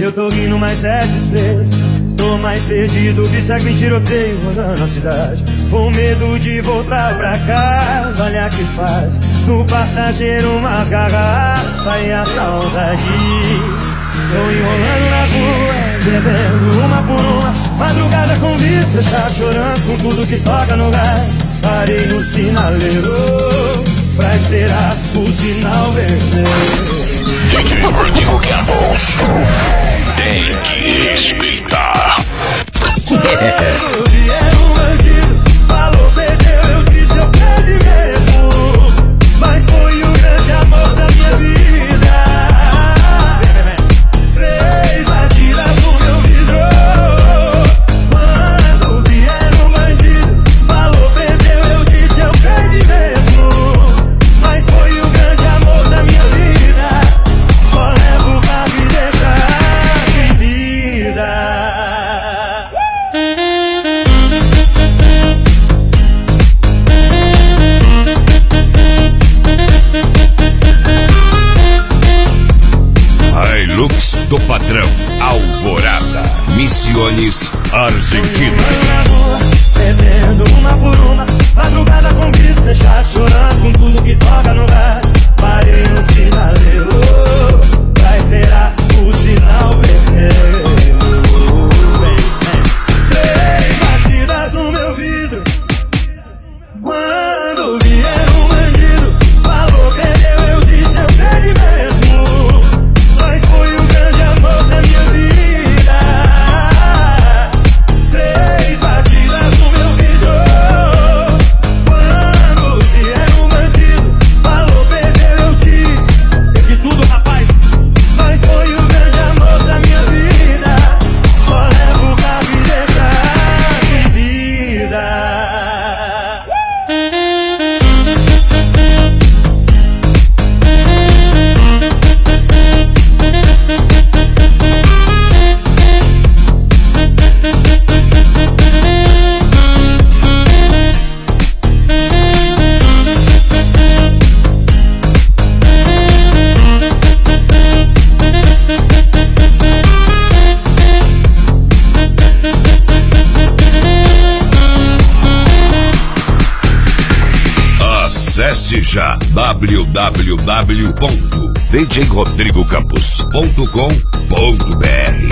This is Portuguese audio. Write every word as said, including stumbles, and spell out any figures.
Eu tô rindo, mas é desespero. Tô mais perdido que segue em tiroteio rodando a cidade. Com medo de voltar pra casa, olha que faz. No passageiro umas garrafas e a saudade. Tô enrolando na rua, bebendo uma por uma. Madrugada com vício fechado, chorando com tudo que toca no gás. Parei no sinaleiro pra esperar o sinal vermelho. D J Rodrigo Campos tem que respeitar. Quando vier um bandido, falou, perdeu, eu disse, eu perdi mesmo. Mas foi o grande amor da minha vida. Três batidas no meu vidro. Quando vier um bandido, falou, perdeu, eu disse, eu perdi mesmo. Mas foi o grande amor da minha vida. Só levo pra me deixar de vida. Hilux do Patrão, Alvorada, Misiones, Argentina. Na rua, bebendo uma por uma. Madrugada com vidro fechado, chorando com tudo que toca no ar. Parei no sinaleiro pra esperar o sinal vermelho. Três batidas no meu vidro. Quando vier um bandido, falou, perdeu, eu disse, eu perdi mesmo. Mas foi o grande amor da minha vida. Três batidas no meu vidro. Quando vier um bandido, falou, perdeu, eu disse, perdi tudo, rapaz. Mas foi o grande amor da minha vida. Só levo pra me deixar de vida. Acesse já w w w ponto d j rodrigo campos ponto com ponto b r.